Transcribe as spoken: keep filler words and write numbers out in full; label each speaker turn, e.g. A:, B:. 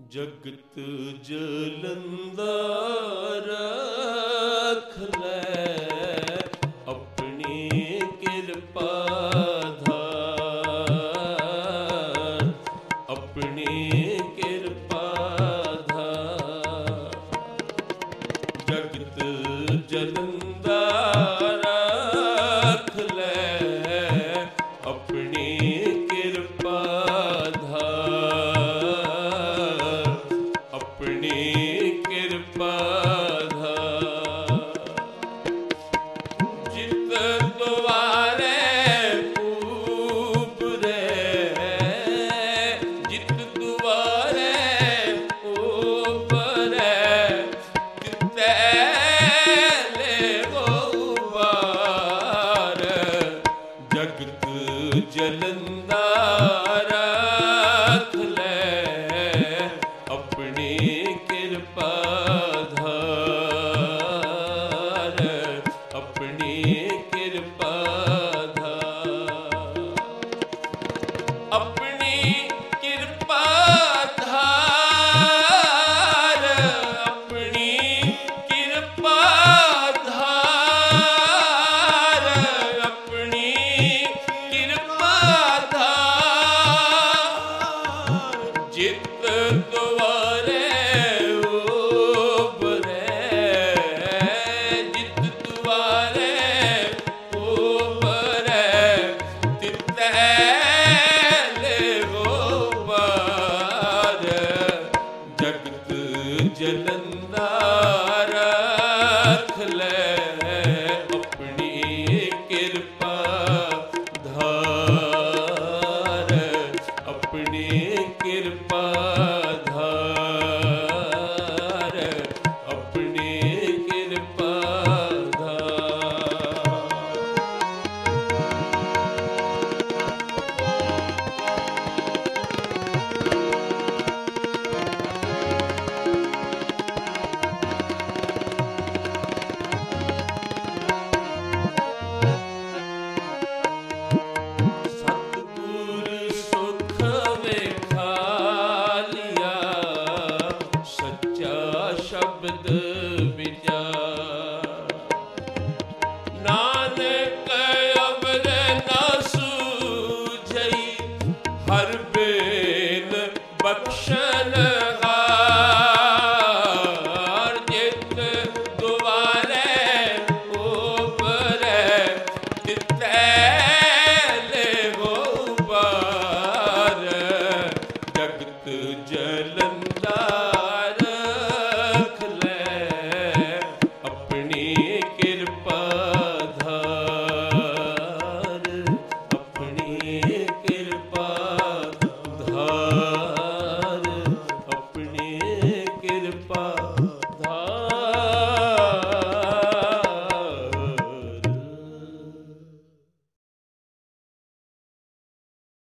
A: ਜਗਤ ਜਲੰਧਰ ਰਖ ਲੈ ਆਪਣੀ ਕਿਰਪਾ ਧਾਰ, ਆਪਣੀ ਕਿਰਪਾ ਧਾਰ। ਜਗਤ ਜਲੰਧਰ ਰਖ ਲੈ ਆਪਣੀ ਕਿਰਪਾ ਧਾਰ, ਆਪਣੀ ਕਿਰਪਾ ਧਾਰ। ਜਿਤ ਦੁਆਰੇ ਉਪਰੇ, ਜਿਤ ਦੁਆਰੇ ਉਪਰੇ, ਤਿਤੈ ਲੇਵੋ ਵਾਰ। ਜਗਤ ਜਲੰਧਰ ਰਖ ਲੈ ਆਪਣੀ ਕਿਰਪਾ ਧਾਰ, ਆਪਣੀ ਕਿਰਪਾ ਧਾਰ। ਆਪਣੀ ਕਿਰਪਾ ਧਾਰ, ਆਪਣੀ ਕਿਰਪਾ ਧਾਰ, ਆਪਣੀ ਕਿਰਪਾ ਧਾਰ। ਜਿਤ ਦੁਆਰੇ ਉਪਰੇ, ਜਿਤ ਦੁਆਰੇ ਉਪਰੇ, ਤਿਤੈ ਲੇਵੋ ਵਾਰ। ਜਗਤ ਜਲੰਧਰ ਰਖ ਲੈ ਆਪਣੀ ਕਿਰਪਾ ਧਾਰ, ਆਪਣੀ ਕਿਰਪਾ ਧਾਰ, ਆਪਣੀ ਕਿਰਪਾ ਧਾਰ। ਸਤਿਗੁਰ ਸੁਖ ਵੇਖਾਲਿਆ, ਸੱਚਾ ਸ਼ਬਦ ਵਿਚਾਰ। ਨਾਨਕ ਅਵਰ ਨਾ ਸੂਝਈ, ਹਰ ਬੇਨ ਬਖਸ਼ਣ ਹਾਰ। ਜਿਤ ਦੁਆਰੇ ਉਪਰੇ, ਤਿਤੈ ਲੇਵੋ ਵਾਰ। ਜਗਤ ਜਲੰਧਰ